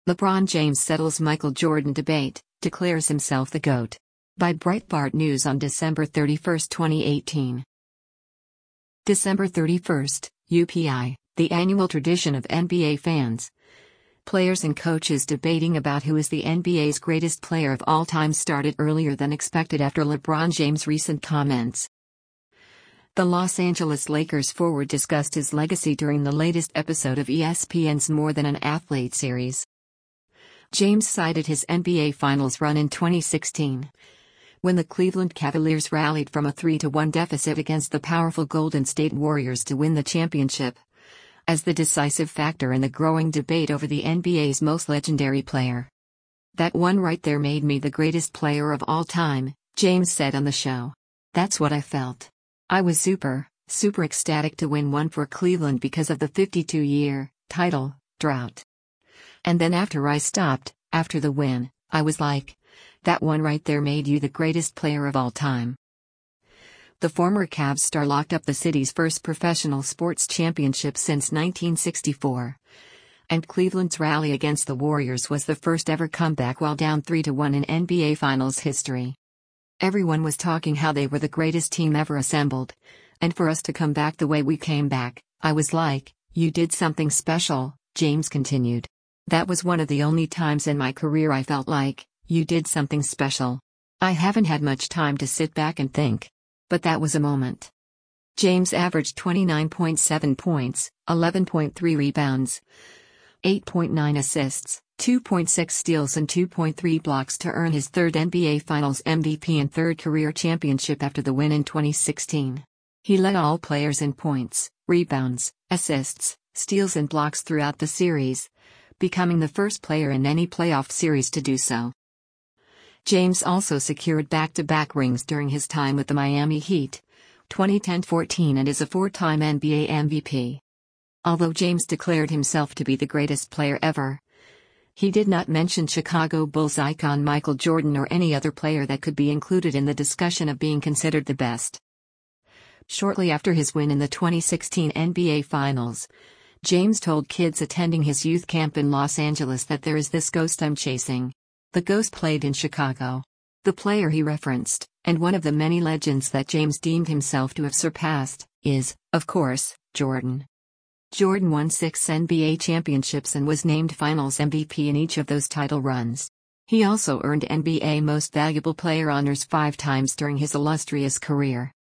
LeBron James settles Michael Jordan debate, declares himself the GOAT. By Breitbart News on December 31, 2018. December 31, UPI, the annual tradition of NBA fans. Players and coaches debating about who is the NBA's greatest player of all time started earlier than expected after LeBron James' recent comments. The Los Angeles Lakers forward discussed his legacy during the latest episode of ESPN's More Than an Athlete series. James cited his NBA Finals run in 2016, when the Cleveland Cavaliers rallied from a 3-1 deficit against the powerful Golden State Warriors to win the championship, as the decisive factor in the growing debate over the NBA's most legendary player. "That one right there made me the greatest player of all time," James said on the show. "That's what I felt. I was super ecstatic to win one for Cleveland because of the 52-year title drought. And then after I stopped, after the win, I was like, that one right there made you the greatest player of all time." The former Cavs star locked up the city's first professional sports championship since 1964. And Cleveland's rally against the Warriors was the first ever comeback while down 3-1 in NBA Finals history. "Everyone was talking how they were the greatest team ever assembled. And for us to come back the way we came back, I was like, you did something special," James continued. "That was one of the only times in my career I felt like, you did something special. I haven't had much time to sit back and think. But that was a moment." James averaged 29.7 points, 11.3 rebounds, 8.9 assists, 2.6 steals and 2.3 blocks to earn his third NBA Finals MVP and third career championship after the win in 2016. He led all players in points, rebounds, assists, steals and blocks throughout the series, becoming the first player in any playoff series to do so. James also secured back-to-back rings during his time with the Miami Heat, 2010-14, and is a four-time NBA MVP. Although James declared himself to be the greatest player ever, he did not mention Chicago Bulls icon Michael Jordan or any other player that could be included in the discussion of being considered the best. Shortly after his win in the 2016 NBA Finals, James told kids attending his youth camp in Los Angeles that there is this ghost I'm chasing. The ghost played in Chicago. The player he referenced, and one of the many legends that James deemed himself to have surpassed, is, of course, Jordan. Jordan won 6 NBA championships and was named Finals MVP in each of those title runs. He also earned NBA Most Valuable Player honors 5 times during his illustrious career.